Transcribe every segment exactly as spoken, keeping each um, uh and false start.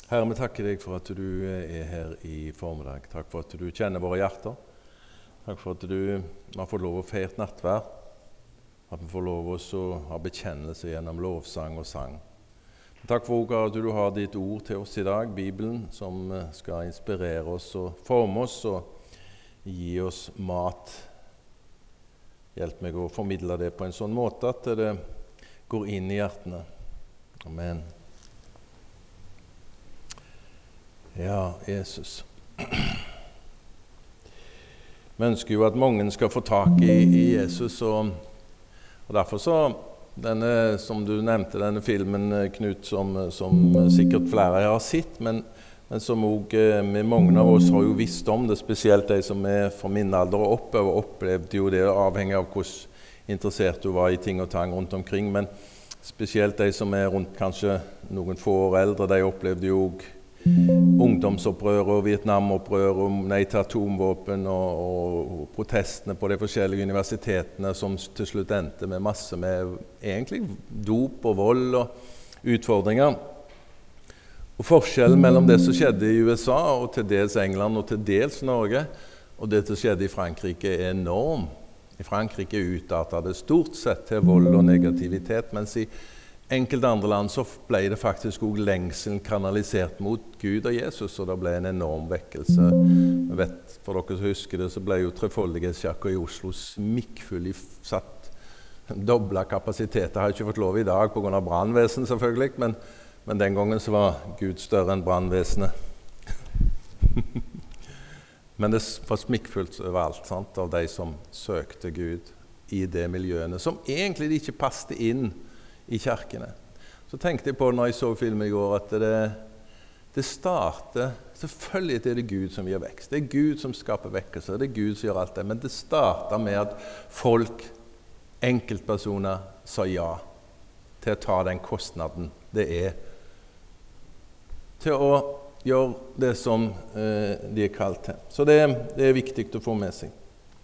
Herre, vi takker deg for at du er her i formiddag. Takk for at du kjenner våre hjerter. Takk for at du har fått lov å feire nattverd. At vi får lov å ha bekjennelse gjennom lovsang og sang. Takk for at du har ditt ord til oss i dag, Bibelen, som skal inspirere oss og forme oss og gi oss mat. Hjelp meg å formidle det på en sånn måte at det går inn i hjertene. Amen. Ja, Jesus. Vi ønsker jo at mange skal få tak i, i Jesus, og, og derfor så, denne, som du nevnte, denne filmen, Knut, som, som sikkert flere har sett, men, men som også med mange av oss har jo visst om det, spesielt de som er fra min alder og oppover, opplevde jo det avhengig av hvordan interessert du var i ting og tang rundt omkring, men spesielt de som er rundt kanskje noen få år eldre, de opplevde jo ungdomsopprør og Vietnamopprør og nei til atomvåpen og, og protestene på de forskjellige universitetene som til slutt endte med masse med egentlig dop og vold og utfordringer. Og forskjellen mellom det som skjedde i U S A og til dels England og til dels Norge og det som skjedde i Frankrike er enorm. I Frankrike utartet det stort sett til vold og negativitet, mens i enkelte andre land så ble det faktisk også lengselen kanalisert mot Gud og Jesus, og det ble en enorm vekkelse. Jeg vet, for dere som husker det, så ble jo Trefoldighetskirken i Oslo smikkfull i satt dobla kapasiteter. Jeg har ikke fått lov i dag på grunn av brannvesen selvfølgelig, men, men den gangen så var Gud større enn brannvesenet. Men det var smikkfullt overalt, sant, av de som søkte Gud i det miljøene, som egentlig ikke passte inn i kirkene. Så tenkte jeg på når jeg så filmen i går at det, det starter, selvfølgelig er det Gud som gjør vekst. Det er Gud som skaper vekkelse, det er Gud som gjør alt det, men det starter med at folk, enkeltpersoner, sa ja til å ta den kostnaden det er til å gjøre det som eh, de er kalt til. Så det, det er viktig å få med seg.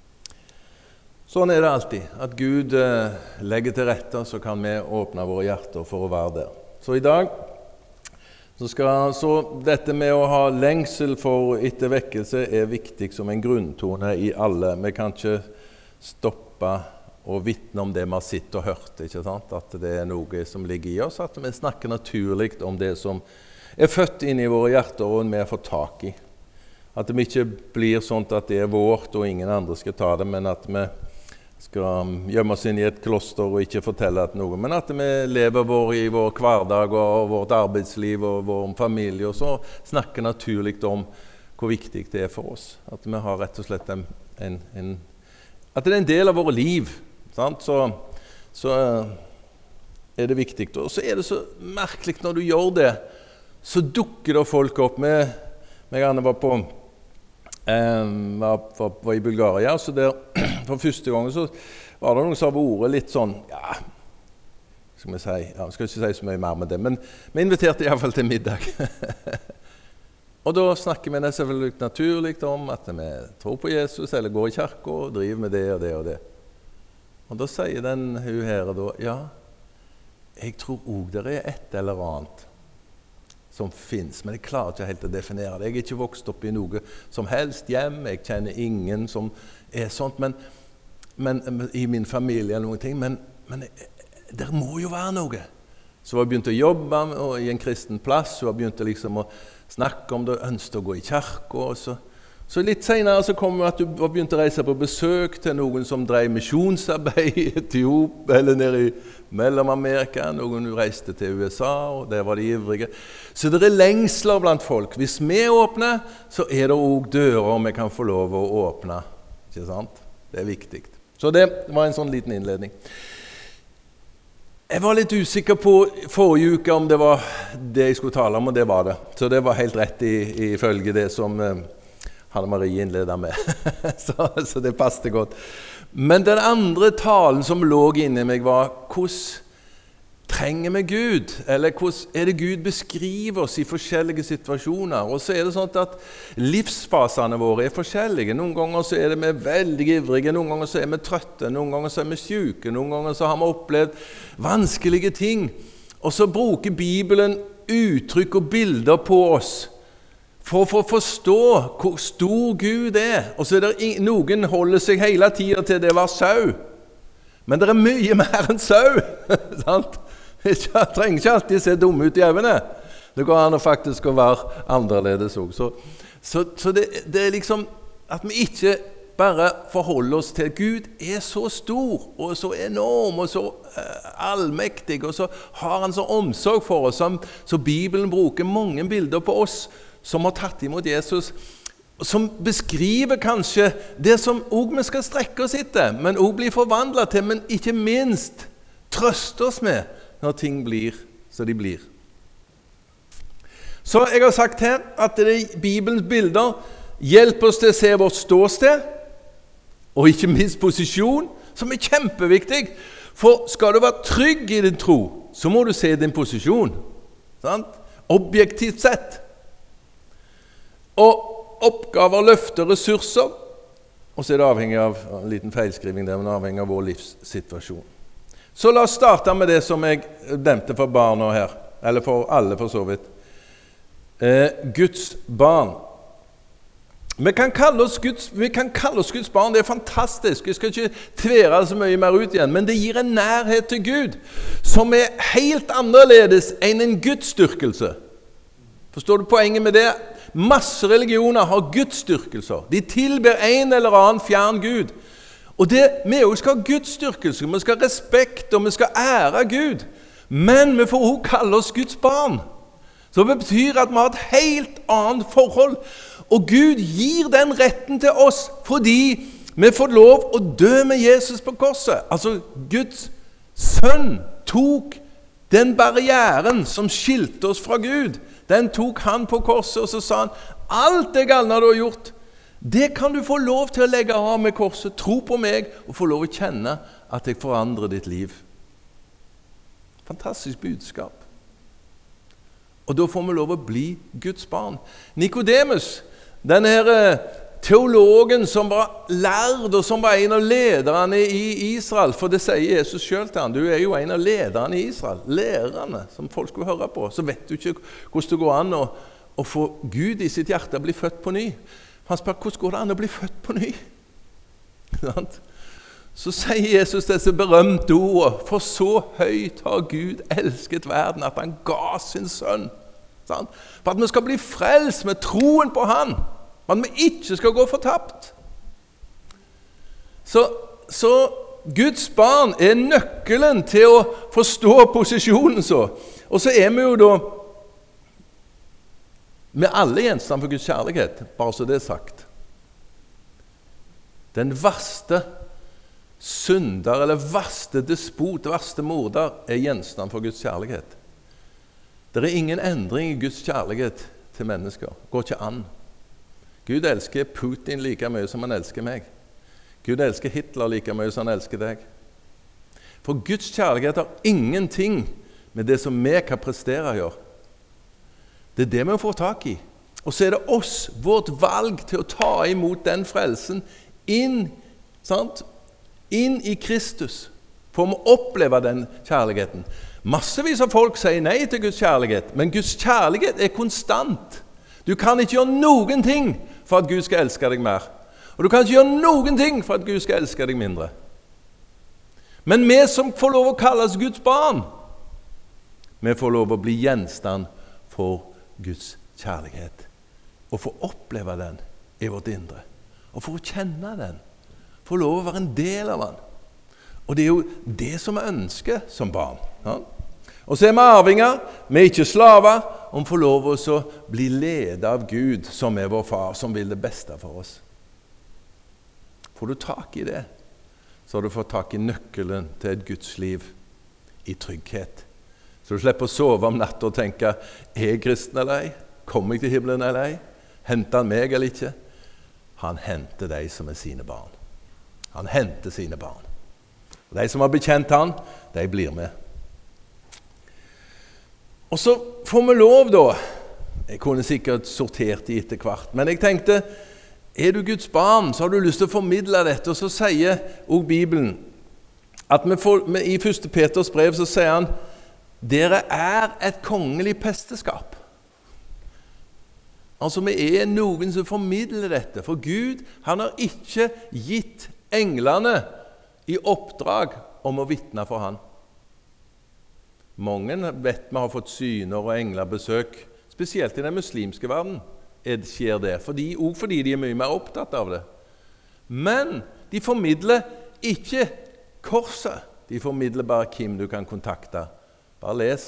Sånn er det alltid, at Gud eh, legger til rette, så kan vi åpne våre hjerter for å være der. Så i dag, så skal så dette med å ha lengsel for etter vekkelse er viktig som en grunntone i alle. Vi kan ikke stoppe og vitne om det vi har sett og hørt, ikke sant? At det er noe som ligger i oss, at vi snakker naturlig om det som er født inn i våre hjerter og vi har fått tak i. At det ikke blir sånn at det er vårt og ingen andre skal ta det, men at vi skal gjemme oss inn i et kloster og ikke fortelle at noe, men at vi lever vår i vår hverdag og vårt arbeidsliv og vår familie, og så snakker naturlig om hvor viktig det er for oss. At vi har rett og slett en, en, en at det er en del av våre liv, sant? Så, så er det viktig. Og så er det så merkelig når du gjør det, så dukker det folk opp med, jeg gjerne var på Um, var, var, var i Bulgaria, så der for første gang så var det noen som var ordet litt sånn, ja, skal vi si, ja, jeg skal ikke si så mye mer med det, men vi inviterte i hvert fall til middag. Og da snakker vi det selvfølgelig naturlig om at vi tror på Jesus, eller går i kirke og driver med det og det og det. Og da sier den hun her da, ja, jeg tror også det er et eller annet som finnes, men jeg klarer ikke helt å definere det. Jeg er ikke vokst opp i noe som helst hjem, jeg kjenner ingen som er sånt, men, men i min familie eller noen ting, men, men det må jo være noe. Så jeg begynte å jobbe i en kristen plass, og jeg begynte liksom å snakke om det, ønsket å gå i kirke, og så, så litt senere så kom det at du begynte å reise på besøk til noen som drev misjonsarbeid i Etiopia, eller nede i Mellom-Amerika, noen du reiste til U S A, og der var de ivrige. Så det er lengsler blant folk. Hvis vi åpner, så er det også dører vi kan få lov å åpne. Ikke sant? Det er viktig. Så det var en sånn liten innledning. Jeg var litt usikker på forrige uke om det var det jeg skulle tale om, og det var det. Så det var helt rett i, ifølge det som eh, Hanne Marie innledet med. så, så det passte godt. Men den andre talen som lå inne i meg var, hvordan trenger vi Gud? Eller hvordan er det Gud beskriver oss i forskjellige situasjoner? Og så er det sånn at livsfasene våre er forskjellige. Noen ganger så er det vi veldig ivrige, noen ganger så er vi trøtte, noen ganger så er vi syke, noen ganger så har vi opplevd vanskelige ting. Og så bruker Bibelen uttrykk og bilder på oss for å forstå hvor stor Gud er. Og så er det noen holder seg hele tiden til det var sau. Men det er mye mer enn sau. Sant? Jeg trenger ikke alltid se dumme ut i øynene. Det går an å faktisk å være annerledes også. Så, så, så det, det er liksom at vi ikke bare forholder oss til Gud er så stor og så enorm og så uh, allmektig, og så har han så omsorg for oss, som, så Bibelen bruker mange bilder på oss som har tatt imot Jesus, som beskriver kanskje det som også vi skal strekke oss etter, men også bli forvandlet til, men ikke minst trøste oss med når ting blir så de blir. Så jeg har sagt her at det Bibelens bilder hjelper oss til å se vårt ståsted, og ikke minst posisjon, som er kjempeviktig. For skal du være trygg i din tro, så må du se din posisjon. Sant? Objektivt sett. Og oppgaver, løfter, ressurser, og så er det avhengig av en liten feilskriving der, men avhengig av vår livssituasjon. Så la oss starte med det som jeg nevnte for barna her, eller for alle for så vidt. Eh, Guds barn. Vi kan kalle oss Guds, vi kan kalle oss Guds barn, det er fantastisk. Jeg skal ikke tvere så mye mer ut igjen, men det gir en nærhet til Gud som er helt annerledes enn en gudsdyrkelse. Forstår du poenget med det? Masse religioner har gudsdyrkelser. De tilber en eller annen fjern Gud. Og det, vi også skal ha gudsdyrkelse, vi skal ha respekt og vi skal ære Gud. Men vi får også kalle oss Guds barn. Så det betyr at vi har et helt annet forhold. Og Gud gir den retten til oss fordi vi får lov å dø med Jesus på korset. Altså Guds sønn tok den barrieren som skilte oss fra Gud. Den tok han på korset, og så sa han, alt det galne du har gjort, det kan du få lov til å legge av med korset. Tro på meg og få lov å kjenne at jeg forandrer ditt liv. Fantastisk budskap. Og da får vi lov å bli Guds barn. Nikodemus, denne her teologen som var lærd og som var en av lederne i Israel, for det sier Jesus selv til han, du er jo en av lederne i Israel, lærerne som folk skulle høre på, så vet du ikke hvordan det går an å, å få Gud i sitt hjerte å bli født på ny. Han spør, hvordan går det an å bli født på ny? Så sier Jesus disse berømte ord, for så høyt har Gud elsket verden at han ga sin sønn. Sant? For at vi skal bli frelst med troen på han, for at vi ikke skal gå fortapt. Så, så Guds barn er nøkkelen til å forstå posisjonen så. Og så er vi jo da med alle gjenstand for Guds kjærlighet, bare så det er sagt. Den verste synder, eller verste despot, verste morder, er gjenstand for Guds kjærlighet. Det er ingen endring i Guds kjærlighet til mennesker. Går ikke an. Gud elsker Putin like mye som han elsker meg. Gud elsker Hitler like mye som han elsker deg. For Guds kjærlighet har ingenting med det som vi kan prestere å gjøre. Det er det vi får tak i. Og så er det oss, vårt valg til å ta imot den frelsen inn, sant? inn i Kristus, for å oppleve den kjærligheten. Massevis av folk sier nei til Guds kjærlighet, men Guds kjærlighet er konstant. Du kan ikke gjøre noen ting for at Gud skal elske deg mer. Og du kan ikke gjøre noen ting for at Gud skal elske deg mindre. Men vi som får lov å kalles Guds barn, vi får lov å bli gjenstand for Guds kjærlighet. Og få oppleve den i vårt indre. Og for å kjenne den. Få lov å være en del av den. Og det er jo det som vi ønsker som barn. Ja? Og så er vi arvinger, vi er ikke slaver, om får lov å bli ledet av Gud, som er vår far, som vil det beste for oss. Får du tak i det, så har du fått tak i nøkkelen til et Guds liv i trygghet. Så du slipper å sove om natten og tenke, er jeg kristen eller ei? Kommer jeg til himmelen eller ei? Henter han meg eller ikke? Han henter de som er sine barn. Han henter sine barn. Og de som har bekjent han, de blir med. Og så får vi lov da, jeg kunne sikkert sortert i etter hvert, men jeg tenkte, er du Guds barn, så har du lyst til å formidle dette, og så sier også Bibelen, at vi får, i første Peters brev så sier han, dere er et kongelig presteskap. Altså, vi er noen som formidler dette, for Gud, han har ikke gitt englene i oppdrag om å vitne for han. Mange vet vi har fått syner og englebesøk, spesielt i den muslimske verden skjer det, fordi, også fordi de er mye mer opptatt av det. Men de formidler ikke korset, de formidler bare hvem du kan kontakte. Bare les.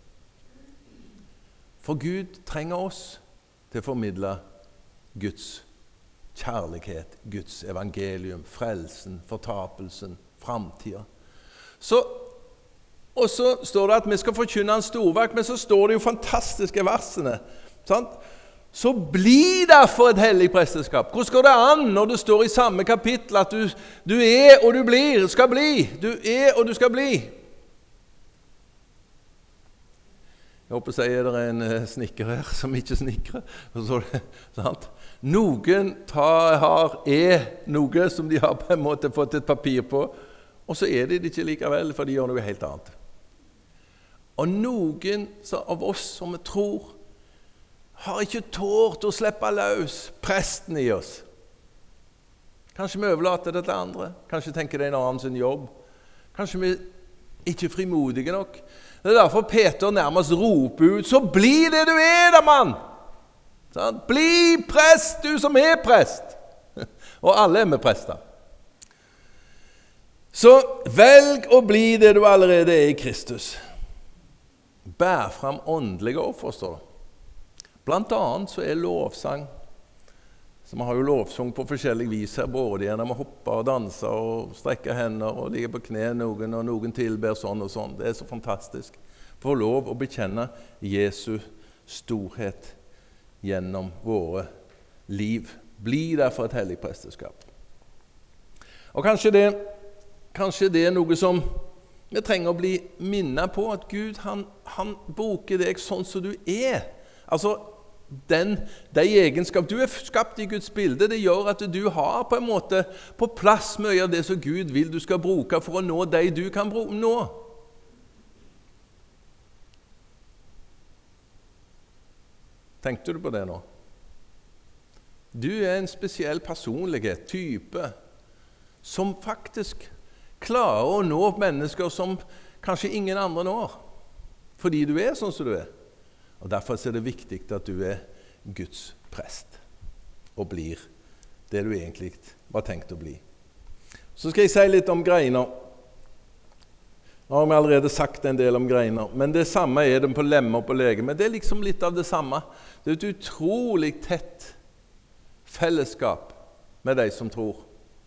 For Gud trenger oss til å formidle Guds kjærlighet, Guds evangelium, frelsen, fortapelsen, framtiden. Så, og så står det at vi skal forkynne en storverk, men så står det jo fantastiske versene. Sant? Så bli derfor et hellig presteskap. Hvordan går det an når det står i samme kapittel at du, du er og du blir, skal bli. Du er og du skal bli. Jeg håper å si er det en snikker her som ikke snikrer. Så det, sant? Noen tar, har, er noe som de har på en måte fått et papir på, og så er det ikke likevel, for de gjør noe helt annet. Og noen av oss som vi tror, har ikke tårt å slippe løs presten i oss. Kanskje vi overlater det til andre. Kanskje tenker det er en annen sin jobb. Kanskje vi ikke er frimodige nok. Det er derfor Peter nærmest roper ut, så bli det du er da, mann! Sånn? Bli prest, du som er prest! Og alle er med prester. Så velg å bli det du allerede er i Kristus. Bær fram åndelige offer, står det. Blant annet så er lovsang, så man har jo lovsang på forskjellige vis her, både gjennom å hoppe og danse og strekke hender og ligge på kne noen, og noen tilber sånn og sånn. Det er så fantastisk. Få lov å bekjenne Jesu storhet gjennom våre liv. Bli derfor et hellig presteskap. Og kanskje det, kanskje det er noe som vi trenger å bli minnet på, at Gud, han, han bruker deg sånn som du er. Altså, Den, de egenskap, du er skapt i Guds bilde, det gjør at du har på en måte på plass mye av det som Gud vil du skal bruke for å nå de du kan nå. Tenkte du på det nå? Du er en spesiell personlighet, type, som faktisk klarer å nå mennesker som kanskje ingen andre når, fordi du er sånn som du er. Og derfor er det viktig at du er Guds prest og blir det du egentlig var tenkt å bli. Så skal jeg si litt om greiner. Nå har vi allerede sagt en del om greiner, men det samme er det på lemmer på lege. Men det er liksom litt av det samme. Det er et utrolig tett fellesskap med de som tror.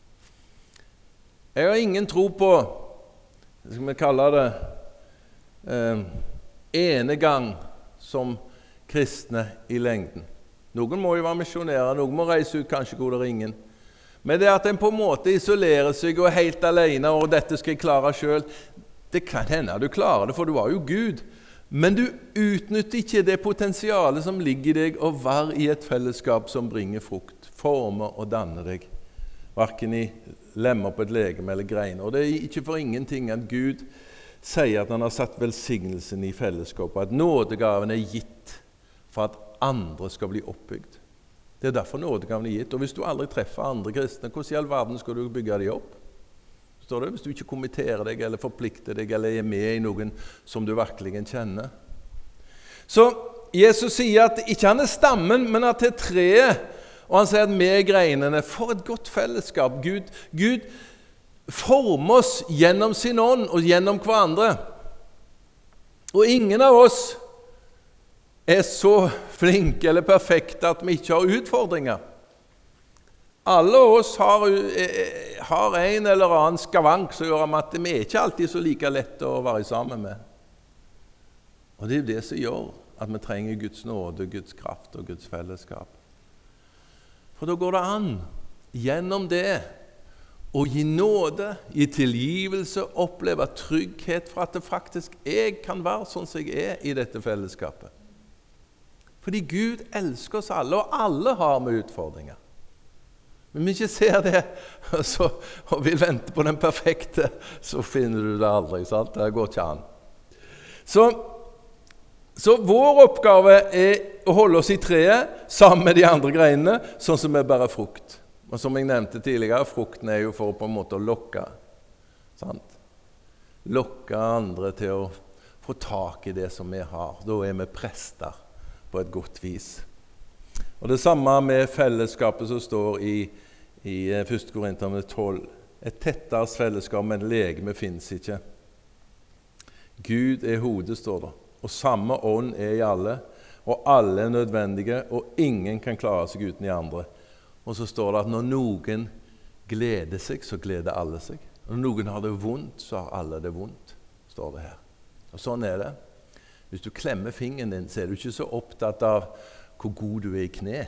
Jeg har ingen tro på, skal vi kalle det, eh, enegang som kristne i lengden. Noen må jo være misjonærer, noen må reise ut kanskje hvor det er ingen. Men det at en på en måte isolerer seg og er helt alene, og dette skal jeg klare selv, det kan hende du klarer det, for du var jo Gud. Men du utnytter ikke det potensialet som ligger i deg å være i et fellesskap som bringer frukt, former og danner deg, hverken i lemmer på et legeme eller greiner. Og det er ikke for ingenting at Gud sier at han har satt velsignelsen i fellesskapet, at nådegaven er gitt for at andre skal bli oppbygd. Det er derfor nådegaven er gitt. Og hvis du aldri treffer andre kristne, hvordan i all verden skal du bygge dem opp? Står det? Hvis du ikke kommenterer deg, eller forplikter deg, eller er med i noen som du virkelig kjenner. Så Jesus sier at ikke han er stammen, men at det er treet. Og han sier at vi er greinene. For et godt fellesskap. Gud, Gud forme oss gjennom sin ånd og gjennom hverandre. Og ingen av oss er så flinke eller perfekte at vi ikke har utfordringer. Alle oss har, har en eller annen skavank som gjør at vi er ikke alltid så like lett å være sammen med. Og det er det som gjør at vi trenger Guds nåde, Guds kraft og Guds fellesskap. For da går det an gjennom det å gi nåde, gi tilgivelse, oppleve trygghet for at det faktisk jeg kan være sånn som jeg er i dette fellesskapet. Fordi Gud elsker oss alle, og alle har med utfordringer. Men vi ikke ser det, og, så, og vil vente på den perfekte, så finner du det aldri, sant? Det går ikke an. Så, så vår oppgave er å holde oss i treet sammen med de andre greinene, sånn som vi bærer frukt. Og som jeg nevnte tidligere, frukten er jo for på en måte å lokke. Sant? Lokke andre til å få tak i det som vi har. Da er vi prester på et godt vis. Og det samme med fellesskapet som står i, i første Korinterne tolv. Et tettere fellesskap med en legeme finnes ikke. Gud er hodet, står det. Og samme ånd er i alle, og alle er nødvendige, og ingen kan klare seg uten de andre. Og så står det at når noen gleder seg, så gleder alle seg. Når noen har det vondt, så har alle det vondt, står det her. Og sånn er det. Hvis du klemmer fingeren din, så er du ikke så opptatt av hvor god du er i kne.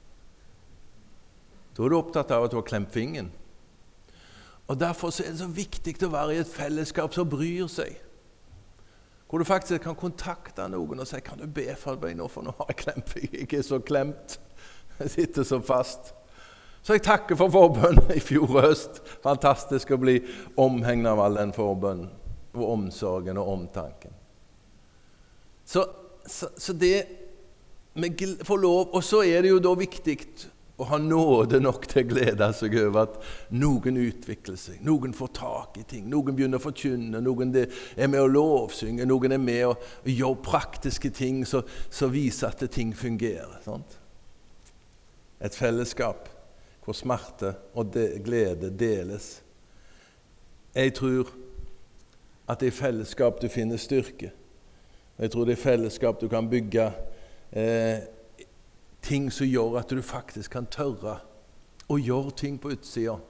Da er du opptatt av at du har klemt fingeren. Og derfor er det så viktig å være i et fellesskap som bryr seg. Hvor du faktisk kan kontakte noen og si, kan du be for meg nå, for nå har jeg klemt fingeren. Jeg er så klemt. Jeg sitter så fast. Så jeg takker for forbønnen i fjor høst. Fantastisk å bli omhengt av all den forbønnen, og omsorgen og omtanken. Så, så, så det med får lov, og så er det jo da viktig å ha nåde nok til å glede seg over at noen utvikler seg, noen får tak i ting, noen begynner å forkynne, noen er med å lovsynge, noen er med å gjøre praktiske ting som så, så viser at ting fungerer. Sant? Et fellesskap hvor smerte og de, glede deles. Jeg tror at det er i fellesskap du finner styrke. Jeg tror det er i fellesskap du kan bygge eh, ting som gjør at du faktisk kan tørre å gjøre ting på utsida.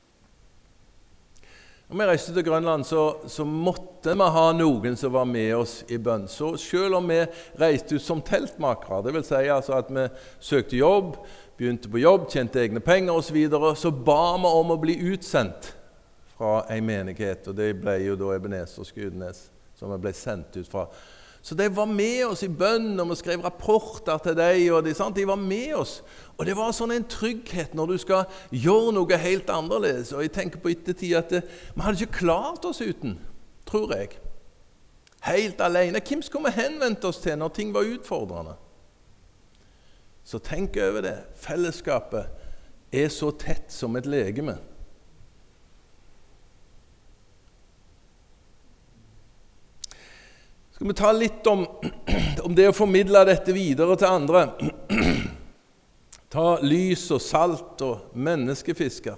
Når vi reiste til Grønland, så, så måtte vi ha noen som var med oss i bønn. Så selv om vi reiste ut som teltmakere, det vil si altså at vi søkte jobb, begynte på jobb, tjente egne penger og så videre, så ba vi om å bli utsendt fra en menighet, og det ble jo da Ebenezer og Skudenes som vi ble sendt ut fra. Så de var med oss i bønn, og vi skrev rapporter til dem, og de, sant? De var med oss. Og det var sånn en trygghet når du skal gjøre noe helt annerledes. Og jeg tenker på ettertid at det, vi hadde ikke klart oss uten, tror jeg. Helt alene. Hvem skulle vi henvendt oss til når ting var utfordrende? Så tenk over det. Fellesskapet er så tett som et legeme. Skal vi ta litt om, om det å formidle dette videre til andre? Ta lys og salt og menneskefisker.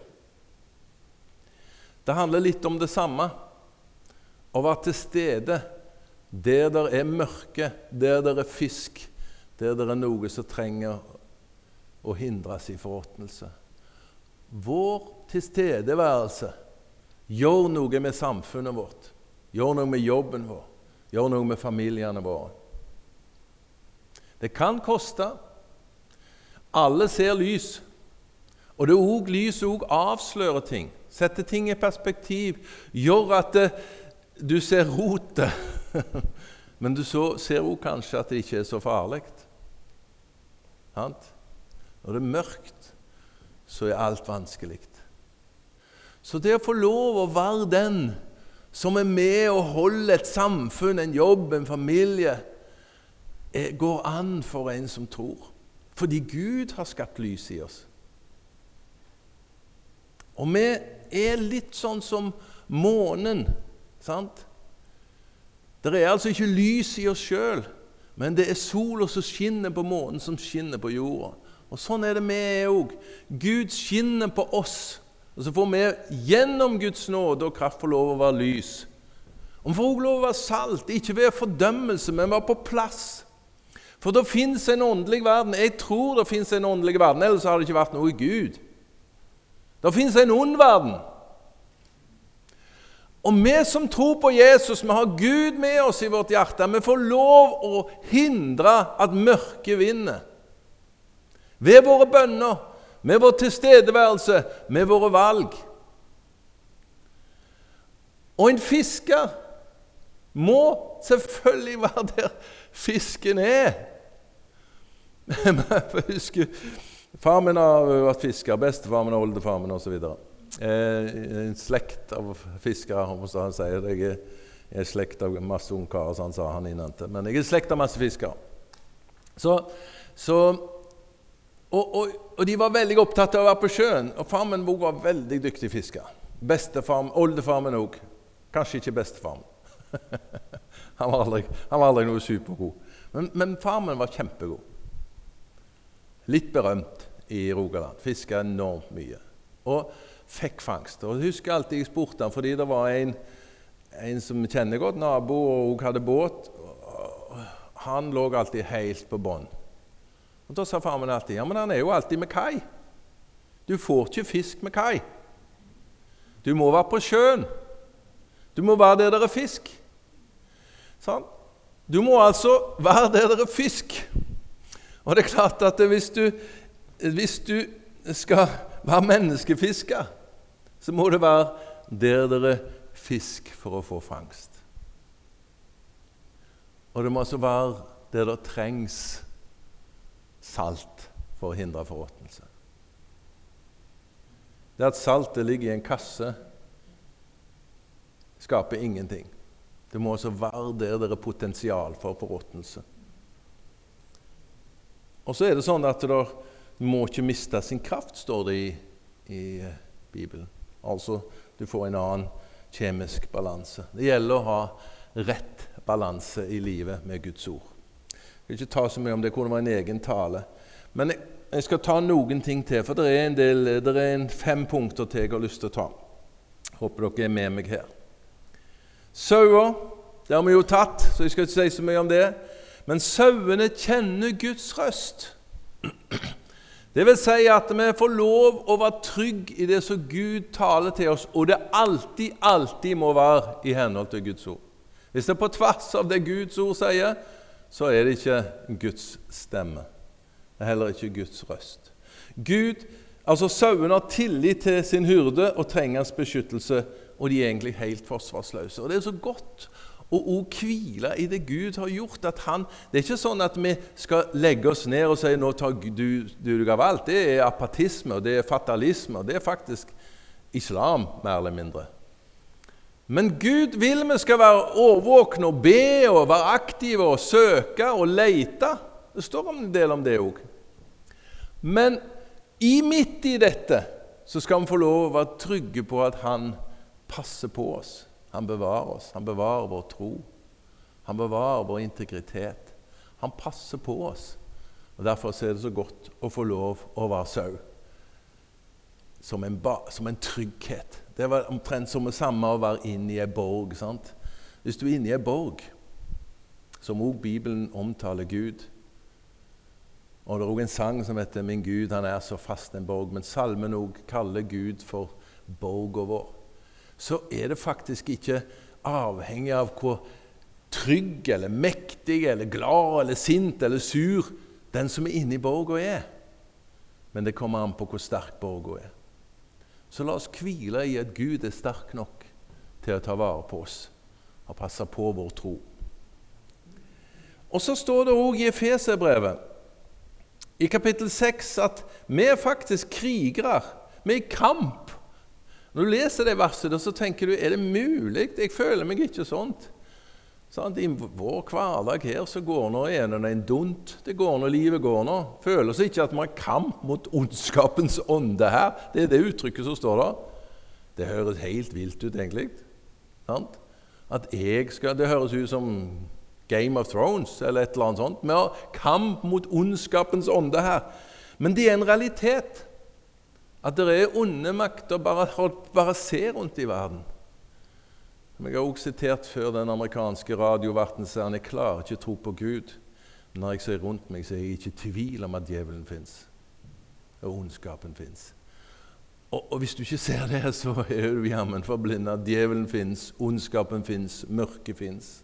Det handler litt om det samme. Å være til stede der det er mørke, der det er fisk, der det er noe som trenger å hindres i forråtnelse. Vår tilstedeværelse gjør noe med samfunnet vårt, gjør noe med jobben vår, gjør noe med familiene våre. Det kan koste. Alle ser lys. Og det er også lys og avslører ting. Setter ting i perspektiv. Gjør at det, du ser rotet. Men du så, ser også kanskje at det ikke er så farlig. Når det er mørkt, så er alt vanskelig. Så det å få lov å være den som er med og holder et samfunn, en jobb, en familie, er, går an for en som tror. Fordi Gud har skapt lys i oss. Og vi er litt sånn som månen, sant? Det er altså ikke lys i oss selv, men det er solen som skinner på månen, som skinner på jorda. Og sånn er det med også. Gud skinner på oss, og så får vi gjennom Guds nåde og kraft få lov å være lys. Og vi får også lov å være salt, ikke ved fordømmelse, men være på plass. For det finnes en åndelig verden. Jeg tror det finnes en åndelig verden, ellers har det ikke vært noe i Gud. Det finnes en ond verden. Og vi som tror på Jesus, vi har Gud med oss i vårt hjerte, vi får lov å hindre at mørket vinner. Ved våre bønner, med vår tilstedeværelse, med våre valg. Og en fisker må selvfølgelig være der fisken er. Jeg husker, far min har vært fisker, bestefar min, oldefar min og så videre. Eh, en slekt av fiskere, om han sier det. Jeg, Jeg er slekt av masse ungkarer, så han sa han innante. Men jeg er slekt av masse fiskere. Så, så, og, og, og de var veldig opptatt av å være på sjøen. Og farmen var veldig dyktig fisker. Bestefarm, oldefarmen også. Kanskje ikke bestefarmen. han, var aldri, han var aldri noe supergod. Men, men farmen var kjempegod. Litt berømt i Rogaland. Fisket enormt mye. Og fikk fangst. Og jeg husker alltid jeg spurte han, fordi det var en, en som kjenner godt, nabo, og hun hadde båt. Han lå alltid helt på bånd. Og da sa farmen alltid, ja, men han er jo alltid med kai. Du får ikke fisk med kai. Du må være på sjøen. Du må være der det er fisk. Sånn? Du må altså være der det er fisk. Og det er klart at hvis du, hvis du skal være menneskefisker, så må det være der det er fisk for å få fangst. Og det må altså være der det trengs salt for å hindre forråtnelse. Det at saltet ligger i en kasse skaper ingenting. Det må altså være der det er potensial for forråtnelse. Og så er det sånn at det må ikke miste sin kraft, står det i, i Bibelen. Altså, du får en annen kjemisk balanse. Det gjelder å ha rett balanse i livet med Guds ord. Jeg vil ikke ta så mye om det, kunne være en egen tale. Men jeg, jeg skal ta noen ting til, for det er en del, det er en fem punkter til jeg har lyst til å ta. Håper dere er med meg her. Sauer, det har vi jo tatt, så jeg skal ikke si så mye om det. Men sauene kjenner Guds røst. Det vil si at vi får lov å være trygg i det som Gud taler til oss, og det alltid, alltid må være i henhold til Guds ord. Hvis det er på tvers av det Guds ord sier, så er det ikke Guds stemme. Det er heller ikke Guds røst. Gud, altså sauen har tillit til sin hyrde og trenger hans beskyttelse, og de er egentlig helt forsvarsløse. Og det er så godt å også hvile i det Gud har gjort. At han, det er ikke sånn at vi skal legge oss ned og si nå tar du, du, du av alt. Det er apatisme, og det er fatalisme, og det er faktisk islam, mer eller mindre. Men Gud vil vi skal være årvåkne og be og være aktive og søke og lete. Det står en del om det også. Men i midt i dette så skal vi få lov å være trygge på at han passer på oss. Han bevarer oss. Han bevarer vår tro. Han bevarer vår integritet. Han passer på oss. Og derfor er det så godt å få lov å være sau. Som en, ba, som en trygghet. Det var omtrent som det samme å være inne i en borg, sant? Hvis du er inne i en borg, som også Bibelen omtaler Gud, og det er også en sang som heter «Min Gud, han er så fast en borg», men salmen også kaller Gud for borgen vår, så er det faktisk ikke avhengig av hvor trygg eller mektig eller glad eller sint eller sur den som er inne i borgen er. Men det kommer an på hvor sterk borgen er. Så la oss hvile i at Gud er sterk nok til å ta vare på oss og passe på vår tro. Og så står det også i Efeserbrevet, i kapittel seks, at vi er faktisk krigere. Vi er i kamp. Når du leser det verset, så tenker du, er det mulig? Jeg føler meg ikke sånt. Sånn, I vår hverdag her så går nå en og en dunt. Det går nå, livet går nå. Føler seg ikke at man har kamp mot ondskapens ånde her. Det er det uttrykket som står der. Det høres helt vilt ut, egentlig. Sånn? At jeg skal, det høres ut som Game of Thrones, eller et eller annet sånt. Vi har kamp mot ondskapens ånde her. Men det er en realitet. At det er onde makter bare, bare se rundt i verden. Som jeg har også sitert før den amerikanske radioverten, så han er klar ikke tro på Gud. Men når jeg ser rundt meg, så er jeg ikke i tvil om at djevelen finnes. Og ondskapen finnes. Og, og hvis du ikke ser det, så er du jammen forblindet. Djevelen finnes, ondskapen finnes, mørket finnes.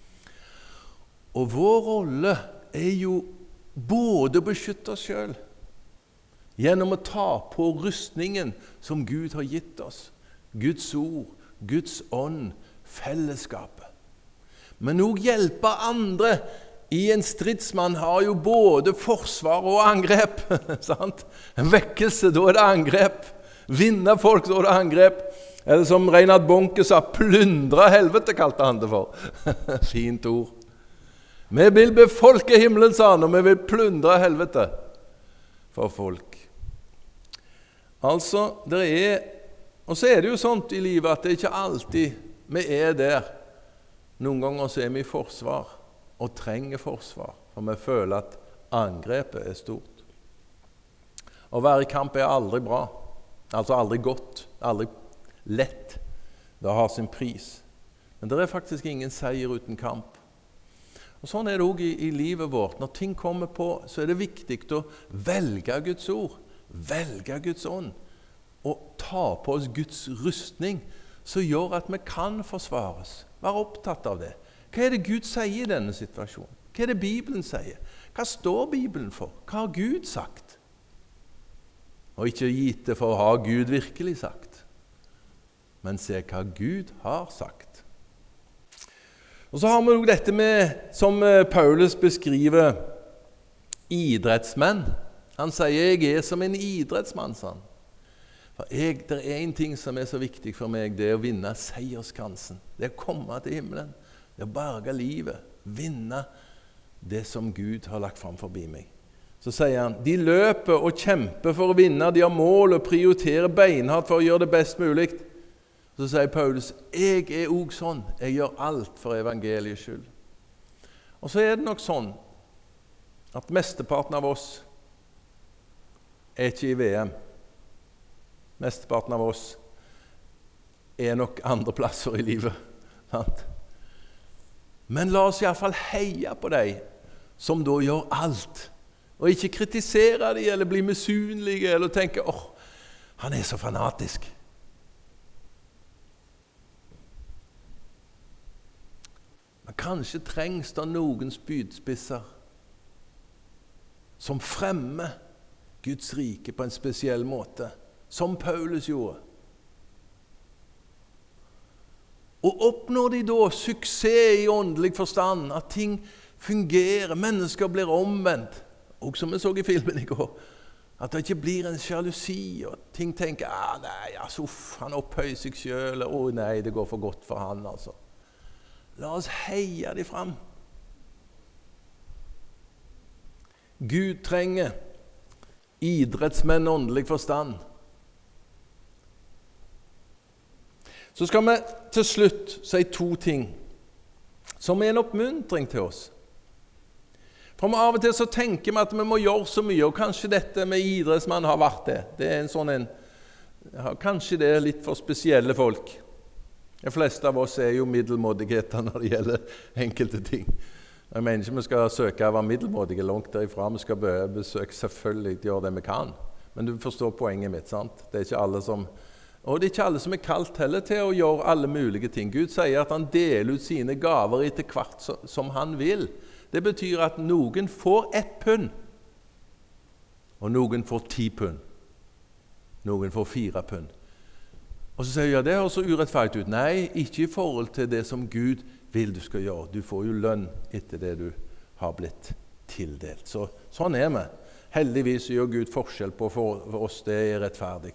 Og vår rolle er jo både å beskytte oss selv, gjennom å ta på rustningen som Gud har gitt oss. Guds ord, Guds ånd, fellesskapet. Men også hjelpe andre. I en stridsmann har jo både forsvar og angrep. Sant? En vekkelse, da er det angrep. Vinne folk så det angrep. Eller som Reinhard Bonke sa, plundre helvete kalte han det for. Fint ord. Vi vil befolke himmelen, sa han, og vi vil plundre helvete for folk. Altså, det er, og så er det jo sånt i livet at det er ikke alltid vi er der. Noen ganger så er vi i forsvar, og trenger forsvar, for vi føler at angrepet er stort. Å være i kamp er aldri bra, altså aldri godt, aldri lett. Det har sin pris. Men det er faktisk ingen seier uten kamp. Og sånn er det også i, i livet vårt. Når ting kommer på, så er det viktig å velge Guds ord, velge Guds ånd, og ta på oss Guds rustning, som gjør at vi kan forsvares. Vær opptatt av det. Hva er det Gud sier i denne situasjonen? Hva er det Bibelen sier? Hva står Bibelen for? Hva har Gud sagt? Og ikke gitt det for å ha Gud virkelig sagt, men se hva Gud har sagt. Og så har vi jo dette med, som Paulus beskriver, idrettsmenn. Han sier, jeg er som en idrettsmann, sa han. For jeg, det er en ting som er så viktig for meg, det er å vinne seierskransen. Det er å komme til himmelen, det er å berge livet, vinne det som Gud har lagt fram forbi meg. Så sier han, de løper og kjemper for å vinne, de har mål og prioriterer beinhardt for å gjøre det best mulig. Så sier Paulus, jeg er også sånn, jeg gjør alt for evangeliets skyld. Og så er det nok sånn, at mesteparten av oss er ikke i V M. Mesteparten av oss er nok andre plasser i livet. Sant? Men la oss i hvert fall heie på deg som da gjør alt. Og ikke kritisere dem, eller bli misunnelige, eller tenke, åh, oh, han er så fanatisk. Men kanskje trengs det noen spydspisser som fremmer Guds rike på en spesiell måte, som Paulus gjorde. Og oppnår de da suksess i åndelig forstand, at ting fungerer, mennesker blir omvendt, og som vi så i filmen i går, at det ikke blir en sjalusi, og ting tenker, ah, nei, altså, uff, han opphøyer seg selv, å oh, nei, det går for godt for han, altså. La oss heie de fram. Gud trenger idrettsmenn åndelig forstand. Så skal vi til slutt si to ting som er en oppmuntring til oss. For av og til så tenker vi at vi må gjøre så mye, og kanskje dette med idrettsmann har vært det. Det er en sånn en, ja, kanskje det er litt for spesielle folk. De fleste av oss er jo middelmådigheter når det gjelder enkelte ting. Jeg mener ikke vi skal søke å være middelmådige langt derifra. Vi skal besøke selvfølgelig gjøre det vi kan. Men du forstår poenget mitt, sant? Det er ikke alle som... Og det er ikke alle som er kalt heller til å gjøre alle mulige ting. Gud sier at han deler ut sine gaver etter hvert som han vil. Det betyr at noen får ett pund, og noen får ti pund. Noen får fire pund. Og så sier jeg, ja, det høres så urettferdig ut. Nei, ikke i forhold til det som Gud vil du skal gjøre. Du får jo lønn etter det du har blitt tildelt. Så, sånn er vi. Heldigvis gjør Gud forskjell på for, for oss, det er rettferdig.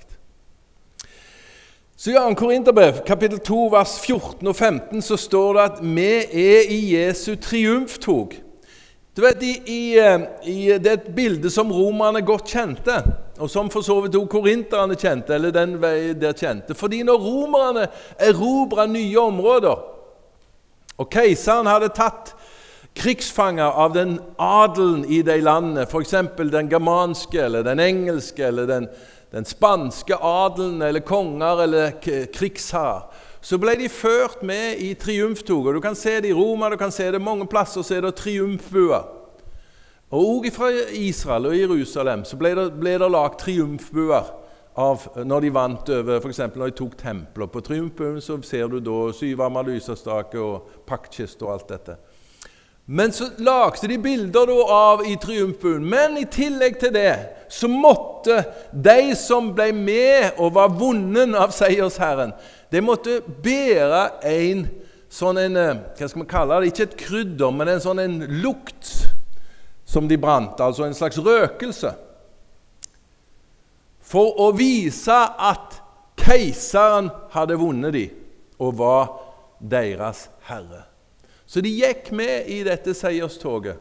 Så i andre Korinterbrev, kapittel to, vers fjorten og femten, så står det at vi er i Jesu triumftog. Du vet, i, i, i det er et bilde som romerne godt kjente, og som for så vidt også korinterne kjente, eller den vei der kjente. Fordi når romerne erobret nye områder, og keiseren hadde tatt krigsfanger av den adelen i de landene, for eksempel den germanske, eller den engelske, eller den den spanske adelen, eller konger, eller krigsherrer, så ble de ført med i triumftog. Og du kan se det i Roma, du kan se det mange plasser, så er det triumfbuer. Og også fra Israel og Jerusalem så ble det, ble det lagt triumfbuer av, når de vant over, for eksempel når de tok templer. På triumfbuen så ser du da syvarmer lysestake og paktkist og alt dette. Men så lagde de bilder da av i triumfbuen. Men i tillegg til det, så måtte de som ble med og var vunnen av seiersherren, de måtte bære en sånn en, hva skal man kalle det, ikke et krydder, men en sånn en lukt som de brant, altså en slags røkelse. for å vise at keiseren hadde vunnet de, og var deres herre. Så de gikk med i dette seierstoget,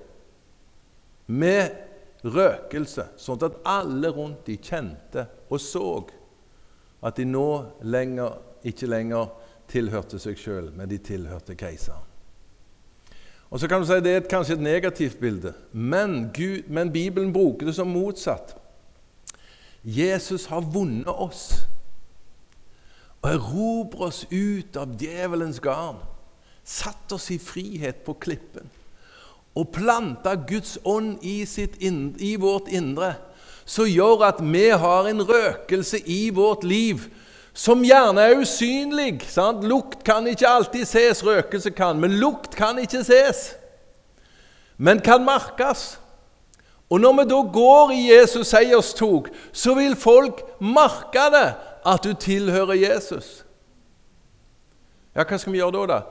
med røkelse, sånn at alle rundt de kjente og så at de nå lenger, ikke lenger tilhørte seg selv, men de tilhørte keiseren. Og så kan du si at det er et, kanskje et negativt bilde, men, Gud, men Bibelen bruker det som motsatt. Jesus har vunnet oss, og erobret oss ut av djevelens garn, satt oss i frihet på klippen, og plantet Guds ånd i, sitt inn, i vårt indre, så gjør at vi har en røkelse i vårt liv, som gjerne er usynlig. Sant? Lukt kan ikke alltid ses, røkelse kan, men lukt kan ikke ses, men kan merkes. Og når vi da går i Jesus seierstog, så vil folk merke det, at du tilhører Jesus. Ja, hva skal vi gjøre da da?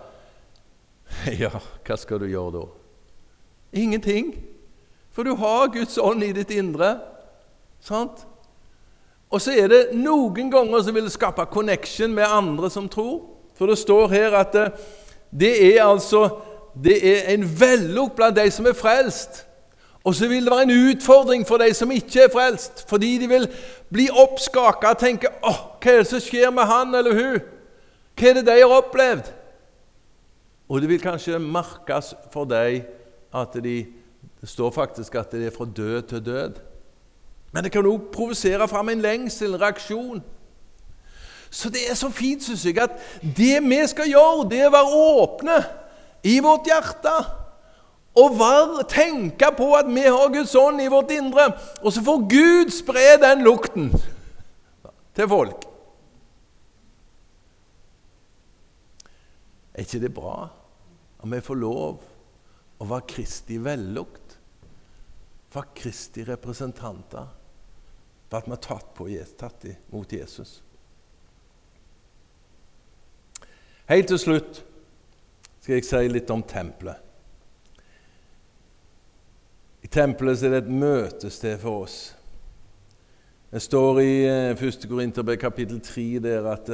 Ja, hva skal du gjøre da? Ingenting, for du har Guds ånd i ditt indre, sant? Og så er det noen ganger som vil skape connection med andre som tror, for det står her at det er altså det er en vellukk blant de som er frelst, og så vil det være en utfordring for de som ikke er frelst, fordi de vil bli oppskaket og tenke, åh, hva er det som skjer med han eller hun? Hva er det de har opplevd? Og det vil kanskje merkes for deg at de, det står faktisk at det er fra død til død. Men det kan også provosere frem en lengsel, en reaksjon. Så det er så fint, synes jeg, at det vi skal gjøre, det er å være åpne i vårt hjerte, og være, tenke på at vi har Guds ånd i vårt indre, og så får Gud spre den lukten til folk. Er ikke det bra om vi får lov å være Kristi vellukt, være Kristi representanter, for at vi har tatt, på, tatt mot Jesus? Helt til slutt skal jeg si litt om tempelet. I tempelet er det et møtested for oss. Det står i første Korinterbrev kapittel tre der at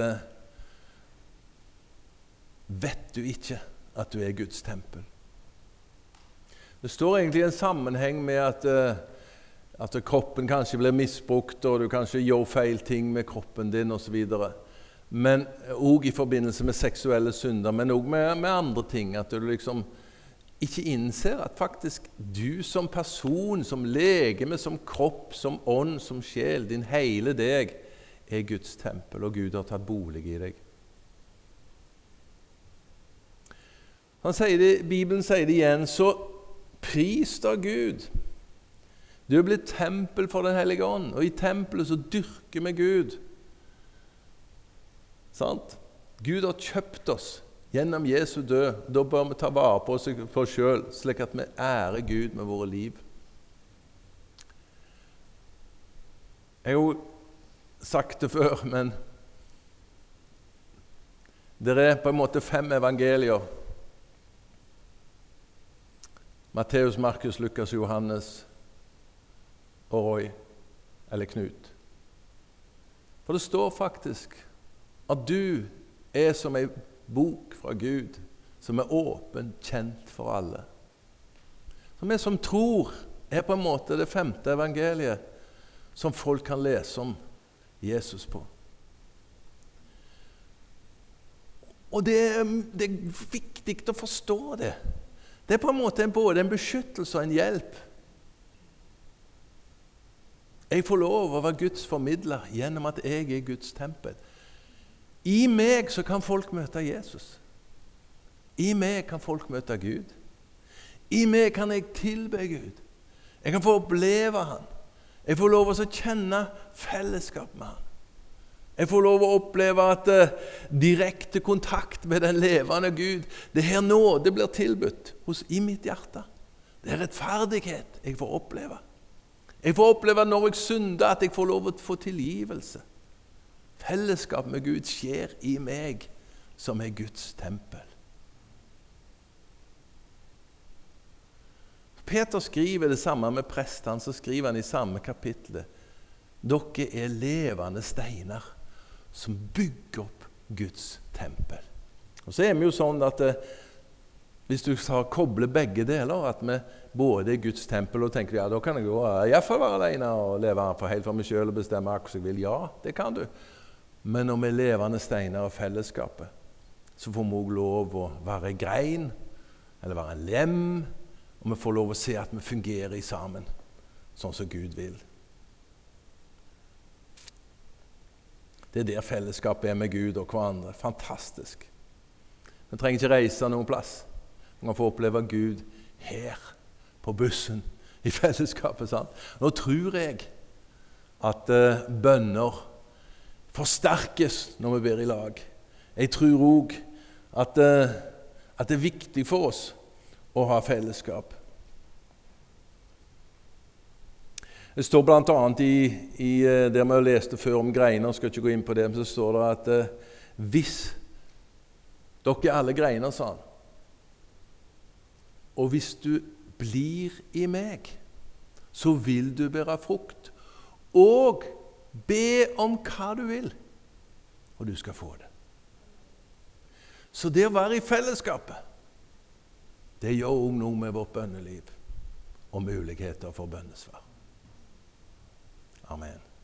vet du ikke at du er Guds tempel? Det står egentlig en sammenheng med at, at kroppen kanskje blir misbrukt, og du kanskje gjør feil ting med kroppen din og så videre. Men også i forbindelse med seksuelle synder, men også med, med andre ting, at du liksom ikke innser at faktisk du som person, som legeme, som kropp, som ånd, som sjel, din hele deg er Guds tempel, og Gud har tatt bolig i deg. Han sier det, Bibelen sier det igjen, så pris da Gud. Du er blitt tempel for den hellige ånd, og i tempelet så dyrker vi Gud. Sant? Gud har kjøpt oss gjennom Jesu død. Da bør vi ta vare på oss for oss selv, slik at vi ærer Gud med våre liv. Jeg har jo sagt det før, men det er på en måte fem evangelier. Matteus, Markus, Lukas, Johannes og Roy, eller Knut. For det står faktisk at du er som en bok fra Gud, som er åpen, kjent for alle. Så vi som tror er på en måte det femte evangeliet som folk kan lese om Jesus på. Og det er, det er viktig å forstå det. Det er på en måte både en beskyttelse og en hjelp. Jeg får lov å være Guds formidler gjennom at jeg er Guds tempel. I meg så kan folk møte Jesus. I meg kan folk møte Gud. I meg kan jeg tilbe Gud. Jeg kan få oppleve Han. Jeg får lov å kjenne fellesskap med Han. Jeg får lov å oppleve at uh, direkte kontakt med den levende Gud, det her nå, det blir tilbudt hos, i mitt hjerte. Det er rettferdighet jeg får oppleve. Jeg får oppleve når jeg synder, at jeg får lov å få tilgivelse. Fellesskap med Gud skjer i meg, som er Guds tempel. Peter skriver det samme med prestene, så skriver han i samme kapittel. dere er levende steiner som bygger opp Guds tempel. Og så er vi jo sånn at eh, hvis du har koblet begge deler, at vi både er Guds tempel og tenker, ja, da kan jeg jo i hvert fall være alene og leve for helt for meg selv og bestemme akkurat jeg vil. Ja, det kan du. Men når vi er levende steiner og fellesskapet, så får vi også lov å være grein, eller være en lem, og vi får lov å se at vi fungerer sammen, sånn som Gud vil. Det er der fellesskapet er med Gud og hverandre. Fantastisk. Vi trenger ikke reise noen plass. Vi kan få oppleve Gud her, på bussen, i fellesskapet. Sant? Nå tror jeg at uh, bønner forsterkes når vi ber i lag. Jeg tror også at, uh, at det er viktig for oss å ha fellesskap. Det står blant annet i, i det vi har lest før om greiner, skal ikke gå inn på det, men så står det at uh, hvis dere er alle greiner, sa han, og hvis du blir i meg, så vil du bære frukt, og be om hva du vil, og du skal få det. Så det å være i fellesskapet, det gjør også noe med vårt bønneliv og muligheter for bønnesvar. Amen.